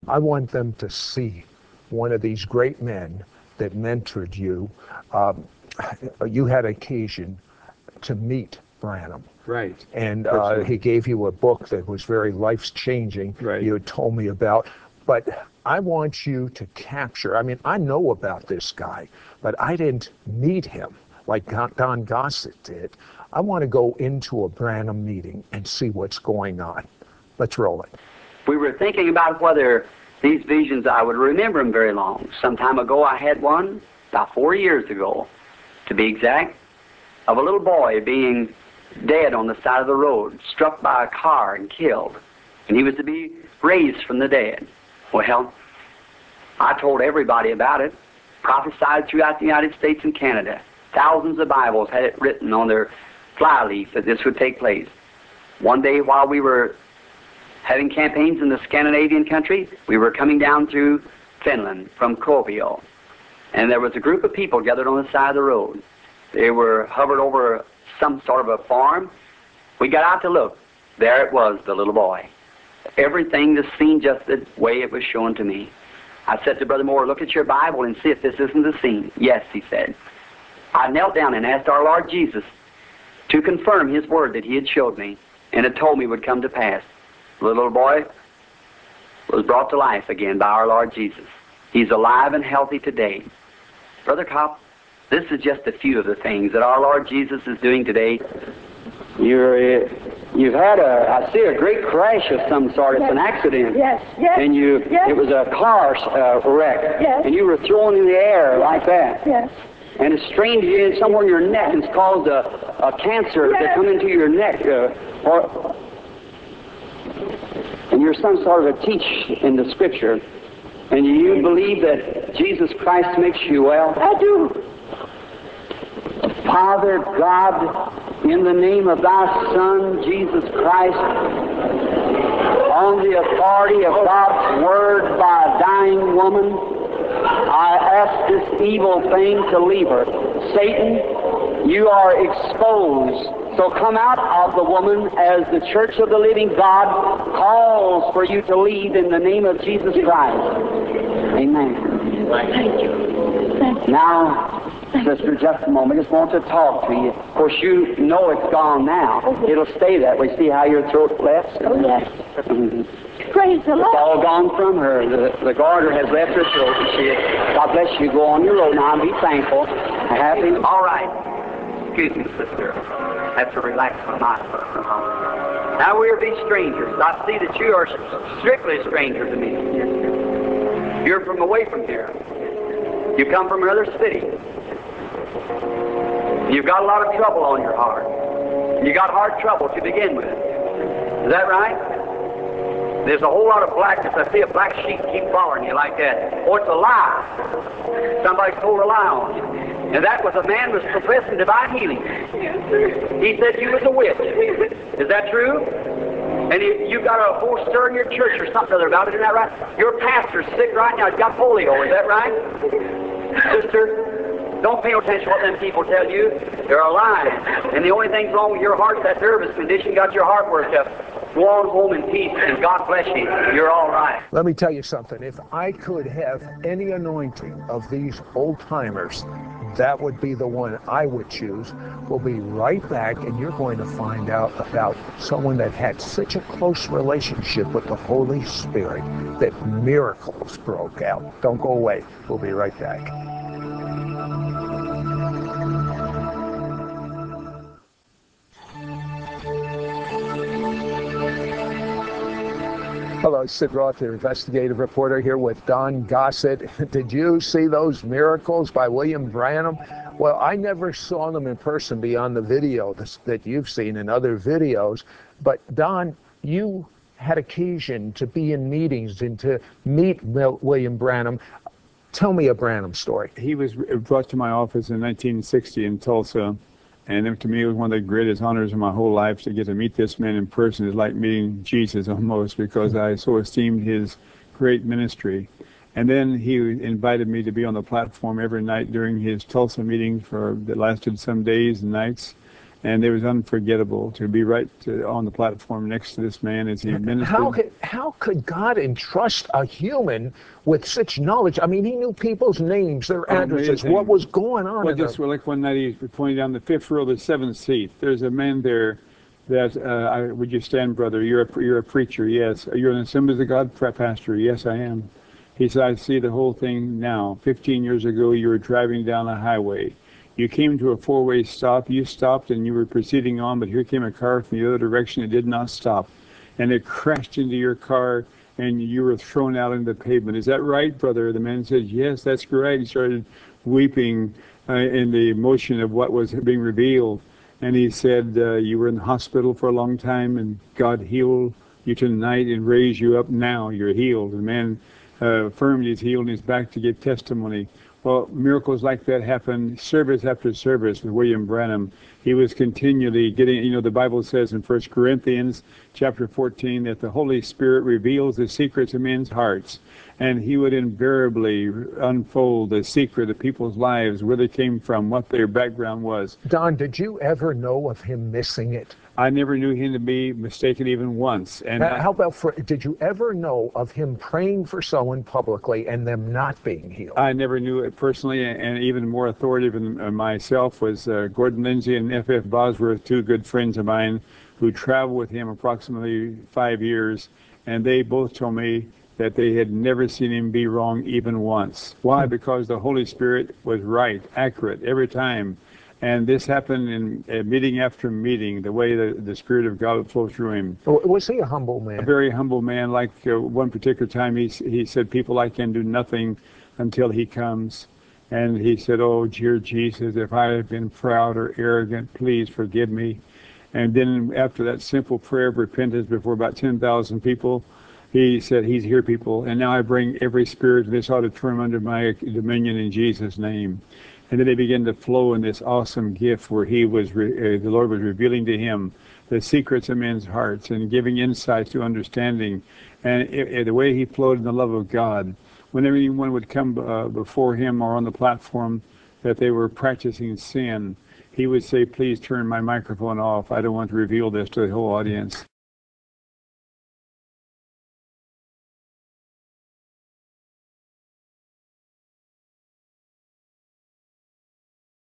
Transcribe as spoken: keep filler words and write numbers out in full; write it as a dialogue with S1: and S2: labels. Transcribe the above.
S1: I want them to see one of these great men that mentored you. Um, you had occasion to meet Branham.
S2: Right.
S1: And uh, he gave you a book that was very life-changing.
S2: Right.
S1: You had told me about. But I want you to capture, I mean, I know about this guy, but I didn't meet him like Don Gossett did. I want to go into a Branham meeting and see what's going on. Let's roll it.
S3: We were thinking about whether these visions, I would remember them very long. Some time ago I had one, about four years ago, to be exact, of a little boy being dead on the side of the road, struck by a car and killed. And he was to be raised from the dead. Well, I told everybody about it, prophesied throughout the United States and Canada. Thousands of Bibles had it written on their flyleaf that this would take place. One day while we were having campaigns in the Scandinavian country, we were coming down through Finland from Kuopio. And there was a group of people gathered on the side of the road. They were hovered over some sort of a farm. We got out to look. There it was, the little boy. Everything, the scene, just the way it was shown to me. I said to Brother Moore, look at your Bible and see if this isn't the scene. Yes, he said. I knelt down and asked our Lord Jesus to confirm His word that He had showed me and had told me would come to pass. The little boy was brought to life again by our Lord Jesus. He's alive and healthy today. Brother Kopp, this is just a few of the things that our Lord Jesus is doing today. You're, uh, you've had a, I see a great crash of some sort. It's
S4: yes.
S3: an accident.
S4: Yes, yes.
S3: And you,
S4: yes.
S3: it was a car uh, wreck.
S4: Yes.
S3: And you were thrown in the air like that.
S4: Yes.
S3: And it's strained you in somewhere in your neck and it's caused a, a cancer
S4: yes.
S3: to come into your neck. Uh, or, and you're some sort of a teach in the Scripture. And you believe that Jesus Christ makes you well?
S4: I do.
S3: Father God, in the name of thy Son, Jesus Christ, on the authority of God's Word by a dying woman, I ask this evil thing to leave her. Satan, you are exposed. So come out of the woman as the Church of the Living God calls for you to leave in the name of Jesus Christ. Amen.
S4: Thank you. Thank you.
S3: Now, sister, just a moment. I just want to talk to you. Of course, you know it's gone now.
S4: Oh, yes.
S3: It'll stay that way. See how your throat left?
S4: Oh, yes.
S3: Mm-hmm.
S4: Praise the Lord.
S3: It's all gone from her. The, the garter has left her throat. She, God bless you. Go on your road now and be thankful. Happy. All right. Excuse me, sister. I have to relax my mind. Now we are these strangers. I see that you are strictly a stranger to me. You're from away from here. You come from another city. You've got a lot of trouble on your heart. You got hard trouble to begin with. Is that right? There's a whole lot of blackness. I see a black sheep keep following you like that. Oh, it's a lie. Somebody told a lie on you. And that was a man who was professing divine healing. He said you was a witch. Is that true? And you, you got a whole stir in your church or something other about it, isn't that right? Your pastor's sick right now. He's got polio. Is that right? Sister, don't pay no attention to what them people tell you. They're lying. And the only thing's wrong with your heart is that nervous condition got your heart worked up. Go on home in peace, and God bless you. You're all right.
S1: Let me tell you something. If I could have any anointing of these old-timers, that would be the one I would choose. We'll be right back, and you're going to find out about someone that had such a close relationship with the Holy Spirit that miracles broke out. Don't go away. We'll be right back. Hello, Sid Roth, the investigative reporter here with Don Gossett. Did you see those miracles by William Branham? Well, I never saw them in person beyond the video that you've seen in other videos. But Don, you had occasion to be in meetings and to meet William Branham. Tell me a Branham story.
S2: He was brought to my office in nineteen sixty in Tulsa. And to me, it was one of the greatest honors of my whole life to get to meet this man in person. It's like meeting Jesus almost, because I so esteemed his great ministry. And then he invited me to be on the platform every night during his Tulsa meetings for that lasted some days and nights. And it was unforgettable to be right to, on the platform next to this man as he ministered.
S1: How could, how could God entrust a human with such knowledge? I mean, he knew people's names, their addresses,
S2: Amazing.
S1: what was going on.
S2: Well,
S1: in
S2: just
S1: them.
S2: like one night he was pointing down the fifth row of the seventh seat. There's a man there that, uh, I, would you stand, brother? You're a, you're a preacher, yes. You're an Assemblies of God pastor, yes, I am. He said, I see the whole thing now. Fifteen years ago, you were driving down a highway. You came to a four-way stop. You stopped and you were proceeding on, but here came a car from the other direction. It did not stop. And it crashed into your car, and you were thrown out into the pavement. Is that right, brother? The man said, yes, that's correct. He started weeping uh, in the emotion of what was being revealed. And he said, uh, you were in the hospital for a long time, and God healed you tonight and raised you up now. You're healed. The man uh, affirmed he's healed, and he's back to give testimony. Well, miracles like that happen service after service with William Branham. He was continually getting, you know, the Bible says in First Corinthians chapter fourteen that the Holy Spirit reveals the secrets of men's hearts. And he would invariably unfold the secret of people's lives, where they came from, what their background was.
S1: Don, did you ever know of him missing it?
S2: I never knew him to be mistaken even once. And
S1: How how about, for, did you ever know of him praying for someone publicly and them not being healed?
S2: I never knew it personally, and even more authoritative than myself was uh, Gordon Lindsay and F F Bosworth, two good friends of mine who traveled with him approximately five years, and they both told me that they had never seen him be wrong even once. Why? Because the Holy Spirit was right, accurate every time. And this happened in uh, meeting after meeting, the way the, the Spirit of God would flow through him.
S1: Was he a humble man?
S2: A very humble man. Like uh, one particular time he, he said, people, I can do nothing until he comes. And he said, oh, dear Jesus, if I have been proud or arrogant, please forgive me. And then after that simple prayer of repentance before about ten thousand people, he said, he's here, people, and now I bring every spirit in this auditorium under my dominion in Jesus' name. And then they began to flow in this awesome gift where he was, re- uh, the Lord was revealing to him the secrets of men's hearts and giving insight to understanding. And it, it, the way he flowed in the love of God, whenever anyone would come uh, before him or on the platform that they were practicing sin, he would say, please turn my microphone off. I don't want to reveal this to the whole audience.